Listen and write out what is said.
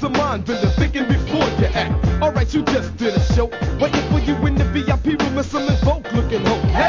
of mind, been thinking before you act. Alright, you just did a show, waiting for you in the VIP room with some invoke looking hope.